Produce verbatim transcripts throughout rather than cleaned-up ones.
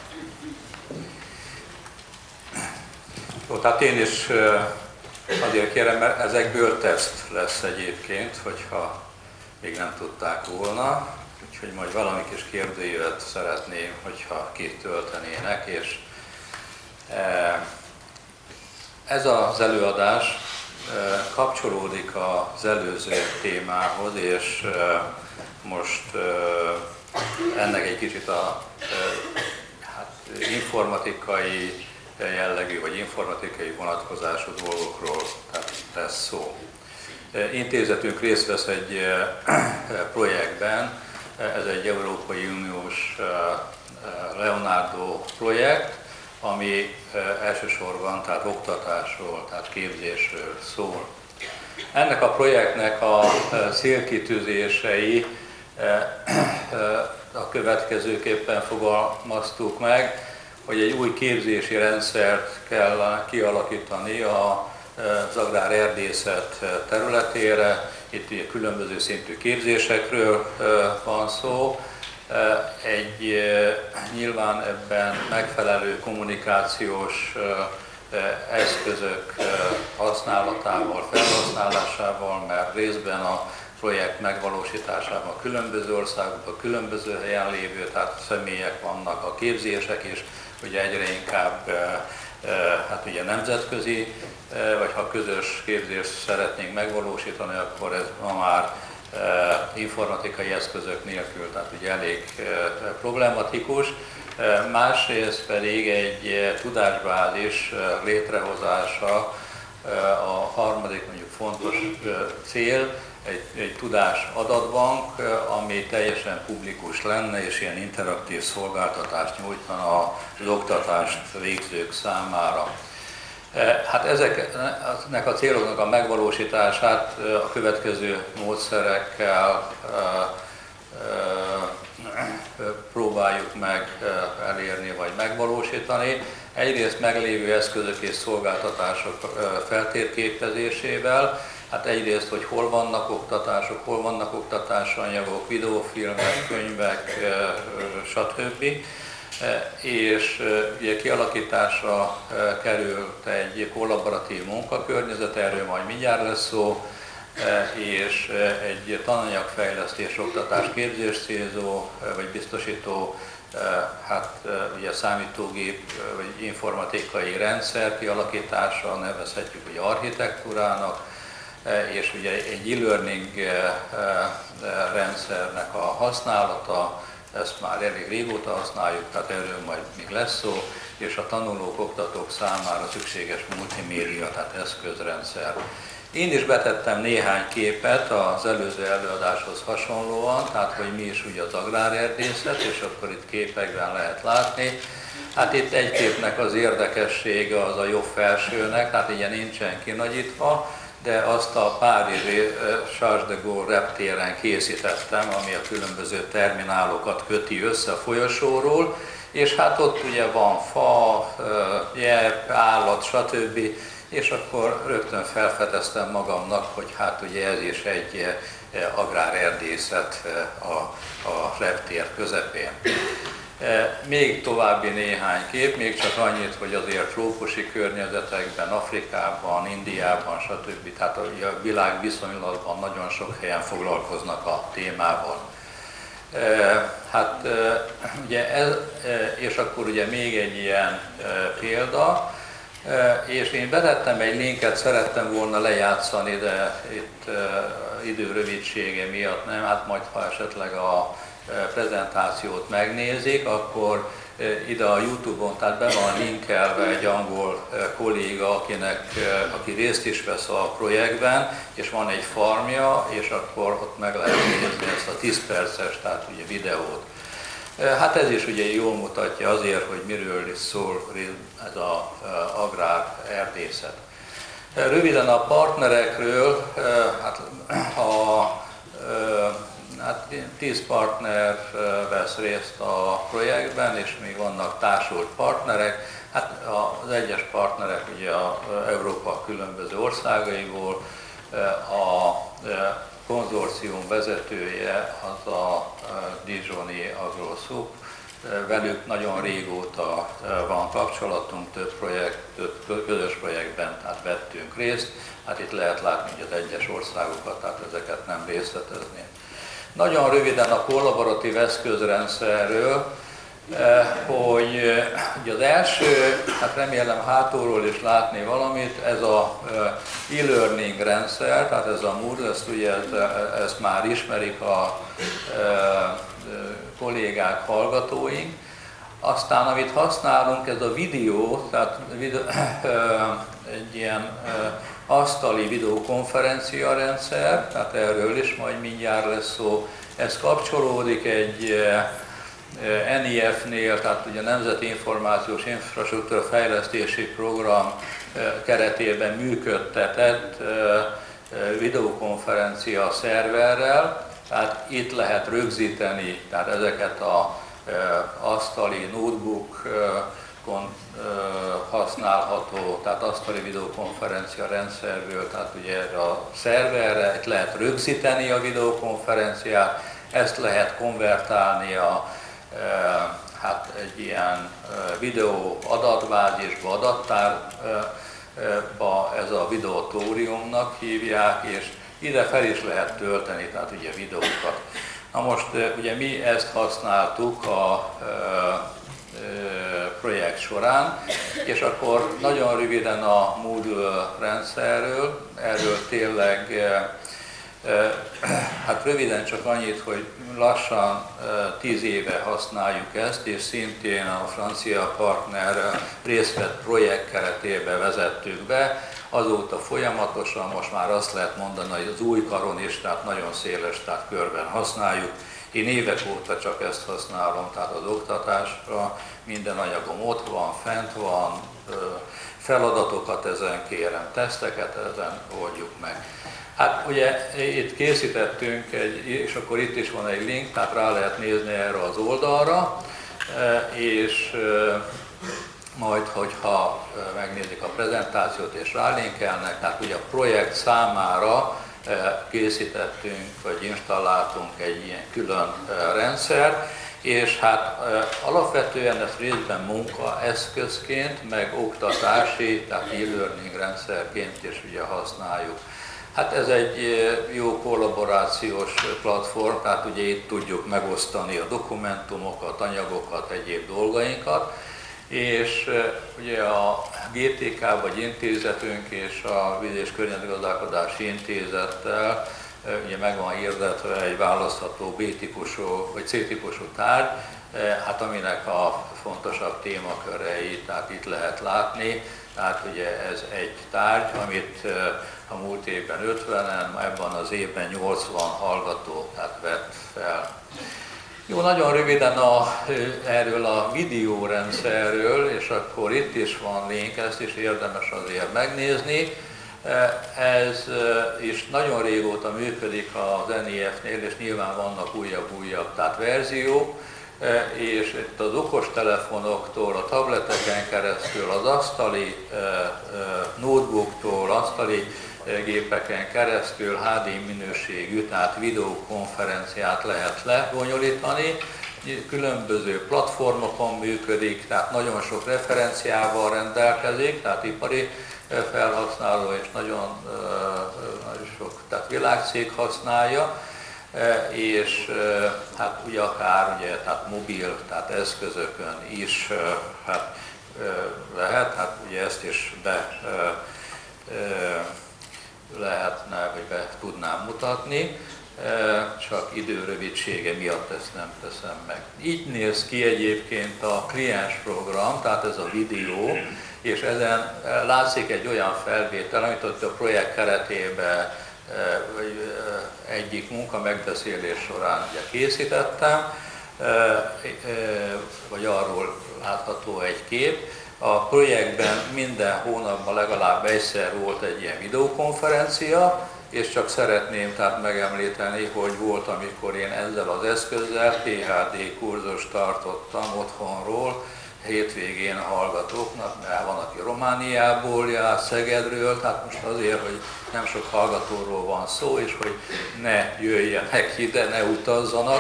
Jó, tehát én is azért kérem, mert ezekből teszt lesz egyébként, hogyha még nem tudták volna. Úgyhogy majd valami kis kérdőjület szeretném, hogyha kitöltenének, és ez az előadás kapcsolódik az előző témához, és most ennek egy kicsit a hát, informatikai jellegű, vagy informatikai vonatkozású dolgokról lesz szó. Intézetünk részt vesz egy projektben, ez egy Európai Uniós Leonardo projekt, ami elsősorban tehát oktatásról, tehát képzésről szól. Ennek a projektnek a célkitűzései a következőképpen fogalmaztuk meg, hogy egy új képzési rendszert kell kialakítani az agrárerdészet területére. Itt ugye különböző szintű képzésekről van szó. Egy nyilván ebben megfelelő kommunikációs eszközök használatával, felhasználásával, mert részben a projekt megvalósításában különböző országokban, különböző helyen lévő tehát személyek vannak, a képzések is ugye egyre inkább hát ugye nemzetközi, vagy ha közös képzést szeretnénk megvalósítani, akkor ez ma már informatikai eszközök nélkül, tehát ugye elég problematikus. Másrészt pedig egy tudásbázis létrehozása a harmadik mondjuk fontos cél, egy, egy tudás adatbank, ami teljesen publikus lenne, és ilyen interaktív szolgáltatást nyújtana az oktatást végzők számára. Hát ezeknek a céloknak a megvalósítását a következő módszerekkel próbáljuk meg elérni vagy megvalósítani. Egyrészt meglévő eszközök és szolgáltatások feltérképezésével, hát egyrészt, hogy hol vannak oktatások, hol vannak oktatási anyagok, videófilmek, könyvek, stb. És ugye kialakításra került egy kollaboratív munkakörnyezet, erről majd mindjárt lesz szó, és egy tananyagfejlesztés, oktatás, képzés célzó, vagy biztosító, hát ugye számítógép, vagy informatikai rendszer kialakítása, nevezhetjük ugye architektúrának, és ugye egy e-learning rendszernek a használata, ezt már elég régóta használjuk, tehát erről majd még lesz szó, és a tanulók, oktatók számára szükséges multimédia, tehát eszközrendszer. Én is betettem néhány képet az előző előadáshoz hasonlóan, tehát hogy mi is ugye az agrárerdészet, és akkor itt képekben lehet látni. Hát itt egy képnek az érdekessége az a jobb felsőnek, tehát ilyen nincsen kinagyítva, de azt a párizsi Charles de Gaulle reptéren készítettem, ami a különböző terminálokat köti össze a folyosóról, és hát ott ugye van fa, gyerek, állat, stb. És akkor rögtön felfedeztem magamnak, hogy hát ugye ez is egy agrárerdészet a, a reptér közepén. Még további néhány kép, még csak annyit, hogy azért trópusi környezetekben, Afrikában, Indiában, stb. Tehát a világ viszonylatban nagyon sok helyen foglalkoznak a témával. Hát ugye ez, és akkor ugye még egy ilyen példa, és én betettem egy linket, szerettem volna lejátszani, de itt idő rövidsége miatt nem, hát majd ha esetleg a prezentációt megnézik, akkor ide a YouTube-on, tehát be van linkelve egy angol kolléga, akinek, aki részt is vesz a projektben, és van egy farmja, és akkor ott meg lehet nézni ezt a tíz perces, tehát ugye videót. Hát ez is ugye jól mutatja azért, hogy miről is szól ez az agrárerdészet. Röviden a partnerekről, hát a Hát tíz partner vesz részt a projektben, és még vannak társult partnerek. Hát az egyes partnerek ugye az Európa különböző országaiból, a konzorcium vezetője az a Dijoni AgroSup, velük nagyon régóta van kapcsolatunk, több projekt, több közös projektben tehát vettünk részt. Hát itt lehet látni hogy az egyes országokat, tehát ezeket nem részletezni. Nagyon röviden a kollaboratív eszközrendszerről, hogy ugye az első, hát remélem hátulról is látni valamit, ez a e-learning rendszer, tehát ez a Moodle, ezt, ugye, ezt már ismerik a kollégák, hallgatóink. Aztán amit használunk, ez a videó, tehát videó, egy ilyen asztali videokonferencia rendszer, tehát erről is majd mindjárt lesz szó. Ez kapcsolódik egy en i ef-nél, tehát ugye a Nemzeti Információs Infrastruktúra Fejlesztési Program keretében működtetett videokonferencia szerverrel, tehát itt lehet rögzíteni tehát ezeket az asztali notebookon használható, tehát asztali videokonferencia rendszerből, tehát ugye erre a szerverre itt lehet rögzíteni a videokonferenciát, ezt lehet konvertálni a hát egy ilyen videó adatbázisba, adattárba, ez a videotóriumnak hívják, és ide fel is lehet tölteni, tehát ugye videókat. Na most ugye mi ezt használtuk a projekt során, és akkor nagyon röviden a Moodle rendszerről, erről tényleg hát röviden csak annyit, hogy lassan tíz éve használjuk ezt, és szintén a francia partner részt vett projekt keretében vezettük be. Azóta folyamatosan most már azt lehet mondani, hogy az új karon is, tehát nagyon széles tehát körben használjuk. Én évek óta csak ezt használom, tehát az oktatásra, minden anyagom ott van, fent van, feladatokat ezen kérem, teszteket ezen oldjuk meg. Hát ugye itt készítettünk, egy, és akkor itt is van egy link, tehát rá lehet nézni erre az oldalra, és majd, hogyha megnézik a prezentációt és rálinkelnek, tehát ugye a projekt számára készítettünk, vagy installáltunk egy ilyen külön rendszert, és hát alapvetően ezt részben munkaeszközként, meg oktatási, tehát e-learning rendszerként is ugye használjuk. Hát ez egy jó kollaborációs platform, tehát ugye itt tudjuk megosztani a dokumentumokat, anyagokat, egyéb dolgainkat, és ugye a gé té ká vagy intézetünk és a Víz- és Környezetgazdálkodási Intézettel ugye meg van hirdetve egy választható B-típusú vagy C-típusú tárgy, hát aminek a fontosabb témakörei, tehát itt lehet látni, tehát ugye ez egy tárgy, amit a múlt évben ötvenen, ebben az évben nyolcvan hallgató tehát vett fel. Jó, nagyon röviden a, erről a videórendszerről, és akkor itt is van link, ezt is érdemes azért megnézni. Ez is nagyon régóta működik az en i ef-nél, és nyilván vannak újabb-újabb tehát verziók, és itt az okostelefonoktól, a tableteken keresztül, az asztali notebooktól, asztali gépeken keresztül há dé minőségű, tehát videokonferenciát lehet lebonyolítani. Különböző platformokon működik, tehát nagyon sok referenciával rendelkezik, tehát ipari felhasználó és nagyon, nagyon sok tehát világcég használja, és hát ugye akár ugye, tehát mobil, tehát eszközökön is hát, lehet, hát ugye ezt is be lehetne, vagy be tudnám mutatni, csak időrövidsége miatt ezt nem teszem meg. Így néz ki egyébként a kliens program, tehát ez a videó, és ezen látszik egy olyan felvétel, amit ott a projekt keretében egyik munka megbeszélés során ugye készítettem, vagy arról látható egy kép. A projektben minden hónapban legalább egyszer volt egy ilyen videokonferencia, és csak szeretném tehát megemlíteni, hogy volt, amikor én ezzel az eszközzel pé há dé kurzust tartottam otthonról, hétvégén a hallgatóknak, mert van, aki Romániából jár, Szegedről, tehát most azért, hogy nem sok hallgatóról van szó, és hogy ne jöjjenek ide, ne utazzanak,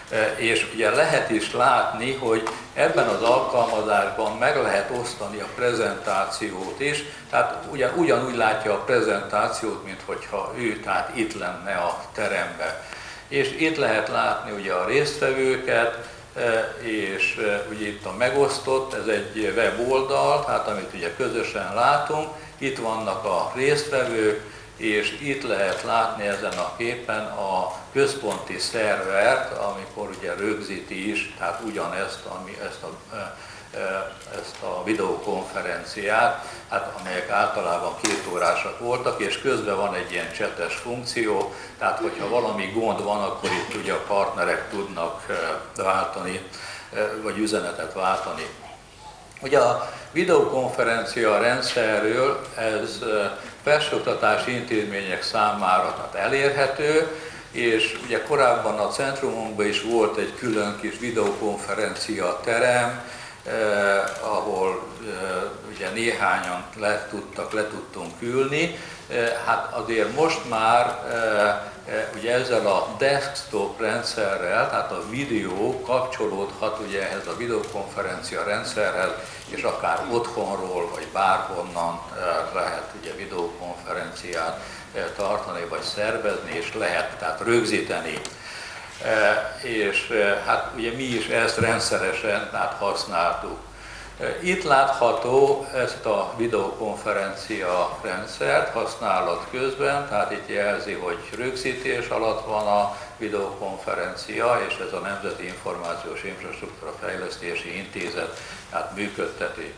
És ugye lehet is látni, hogy ebben az alkalmazásban meg lehet osztani a prezentációt is, tehát ugye, ugyanúgy látja a prezentációt, mint hogyha ő tehát itt lenne a teremben. És itt lehet látni ugye a résztvevőket, és ugye itt a megosztott, ez egy weboldal, tehát amit ugye közösen látunk, itt vannak a résztvevők, és itt lehet látni ezen a képen a központi szervert, amikor ugye rögzíti is, tehát ugyanezt ami, ezt, a, ezt a videokonferenciát, hát amelyek általában két órásak voltak, és közben van egy ilyen csetes funkció, tehát hogyha valami gond van, akkor itt ugye a partnerek tudnak váltani, vagy üzenetet váltani. Ugye a videokonferencia rendszerről ez felsőoktatási intézmények számára tehát elérhető, és ugye korábban a centrumunkban is volt egy külön kis videokonferencia terem, eh, ahol eh, ugye néhányan le tudtak, le tudtunk ülni. Eh, hát azért most már eh, ugye ezzel a desktop rendszerrel, tehát a videó kapcsolódhat ugye ehhez a videokonferencia rendszerhez, és akár otthonról, vagy bárhonnan lehet ugye videokonferenciát tartani, vagy szervezni, és lehet tehát rögzíteni. És hát ugye mi is ezt rendszeresen tehát használtuk. Itt látható ezt a videokonferencia rendszert használat közben, tehát itt jelzi, hogy rögzítés alatt van a videokonferencia, és ez a Nemzeti Információs Infrastruktúra Fejlesztési Intézet tehát működteti.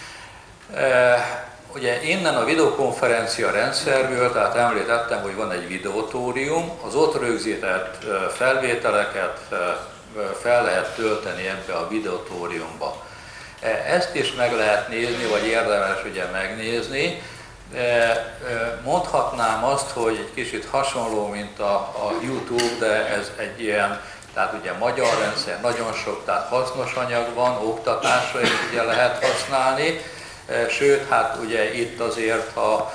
Ugye innen a videokonferencia rendszerből, tehát említettem, hogy van egy videótórium, az ott rögzített felvételeket fel lehet tölteni ebbe a videótóriumba. Ezt is meg lehet nézni, vagy érdemes ugye megnézni. Mondhatnám azt, hogy egy kicsit hasonló, mint a, a YouTube, de ez egy ilyen, tehát ugye magyar rendszer, nagyon sok tehát hasznos anyag van, oktatásra is ugye lehet használni. Sőt, hát ugye itt azért a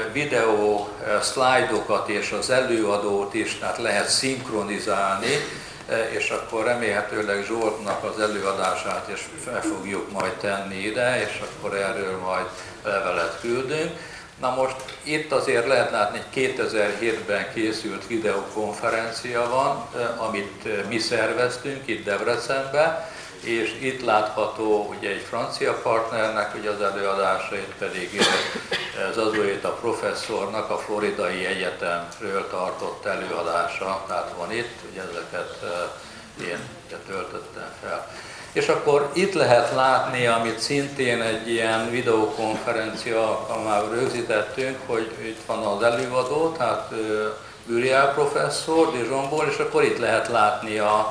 videó szlájdokat és az előadót is tehát lehet szinkronizálni, és akkor remélhetőleg Zsoltnak az előadását is fel fogjuk majd tenni ide, és akkor erről majd levelet küldünk. Na most itt azért lehet látni, hogy kétezer-hétben készült videokonferencia van, amit mi szerveztünk itt Debrecenben, és itt látható ugye egy francia partnernek ugye az előadása, itt pedig Zazueta professzornak a Floridai Egyetemről tartott előadása, tehát van itt, ugye ezeket én töltöttem fel. És akkor itt lehet látni, amit szintén egy ilyen videokonferencia alkalmával rögzítettünk, hogy itt van az előadó, tehát Uriel professzor Dijonból, és akkor itt lehet látni a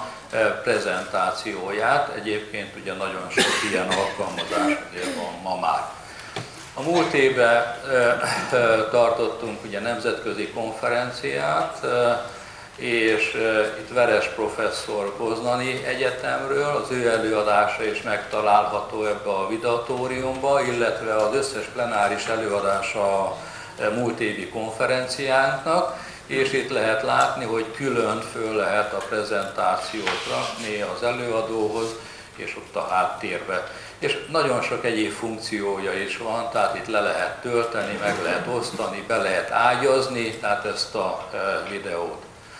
prezentációját. Egyébként ugye nagyon sok ilyen alkalmazás van ma már. A múlt évben tartottunk ugye nemzetközi konferenciát, és itt Veres professzor Poznani Egyetemről, az ő előadása is megtalálható ebbe a videótóriumba, illetve az összes plenáris előadása a múlt évi konferenciánknak, és itt lehet látni, hogy külön föl lehet a prezentációt rakni az előadóhoz, és ott a háttérbe. És nagyon sok egyéb funkciója is van, tehát itt le lehet tölteni, meg lehet osztani, be lehet ágyazni, tehát ezt a videót.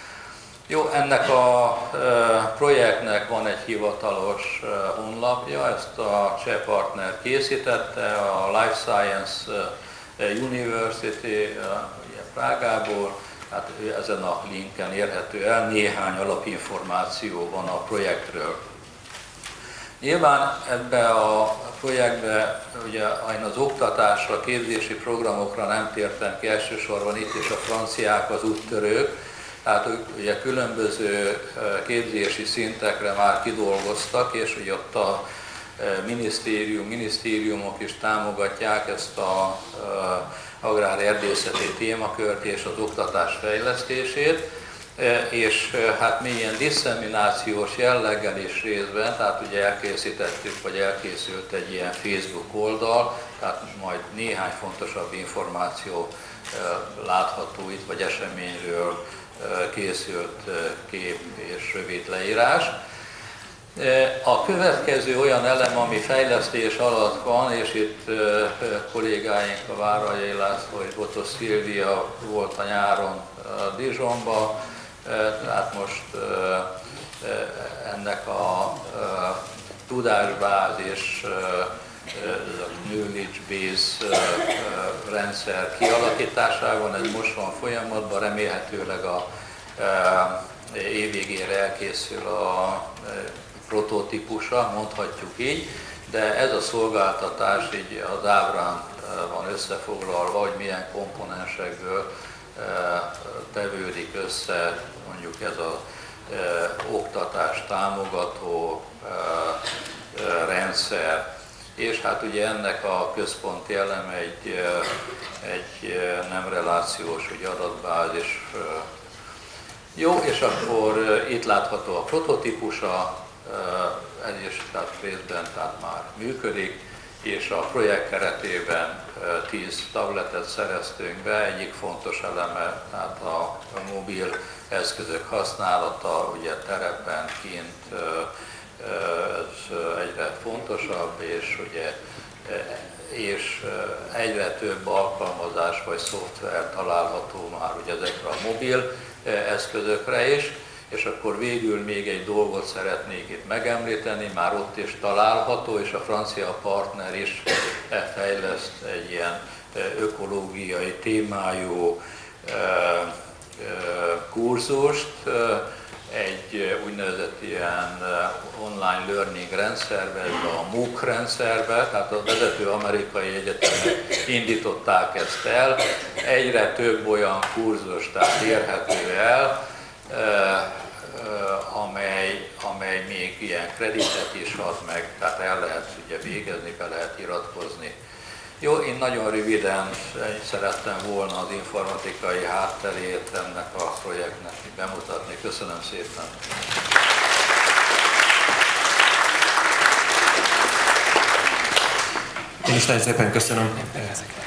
Jó, ennek a projektnek van egy hivatalos honlapja, ezt a cseh partner készítette, a Life Science University Prágából, hát ezen a linken érhető el, néhány alapinformáció van a projektről. Nyilván ebbe a projektbe ugye én az oktatásra, képzési programokra nem tértem ki, elsősorban itt is a franciák az úttörők, tehát ők ugye különböző képzési szintekre már kidolgoztak, és ugye ott a minisztérium, minisztériumok is támogatják ezt a agrárerdészeti témakört és az oktatás fejlesztését, és hát mi ilyen disszeminációs jelleggel is részben, tehát ugye elkészítettük, vagy elkészült egy ilyen Facebook oldal, tehát majd néhány fontosabb információ látható itt, vagy eseményről készült kép és rövid leírás. A következő olyan elem, ami fejlesztés alatt van, és itt kollégáink, a Várhelyi László és Botos Szilvia volt a nyáron Dijonban, tehát most ennek a tudásbázis, knowledge base rendszer kialakításában, ez most van folyamatban, remélhetőleg a év végére elkészül a prototípusa, mondhatjuk így, de ez a szolgáltatás így az ábrán van összefoglalva, hogy milyen komponensekből tevődik össze mondjuk ez az oktatás támogató rendszer. És hát ugye ennek a központi eleme egy, egy nem relációs ugye adatbázis. Jó, és akkor itt látható a prototípusa, ez is tehát részben tehát már működik, és a projekt keretében tíz tabletet szereztünk be, egyik fontos eleme, tehát a mobil eszközök használata, ugye terepen, kint, ez egyre fontosabb, és ugye és egyre több alkalmazás vagy szoftver található már ugye ezekre a mobil eszközökre is, és akkor végül még egy dolgot szeretnék itt megemlíteni, már ott is található, és a francia partner is fejleszt egy ilyen ökológiai témájú kurzust, egy úgynevezett ilyen online learning rendszerbe, a MOOC rendszerbe, tehát a vezető amerikai egyetemek indították ezt el. Egyre több olyan kurzus tehát érhető el, amely, amely még ilyen kreditet is ad meg, tehát el lehet ugye végezni, be lehet iratkozni. Jó, én nagyon röviden szerettem volna az informatikai hátterét ennek a projektnek bemutatni. Köszönöm szépen! Én is nagyon szépen köszönöm.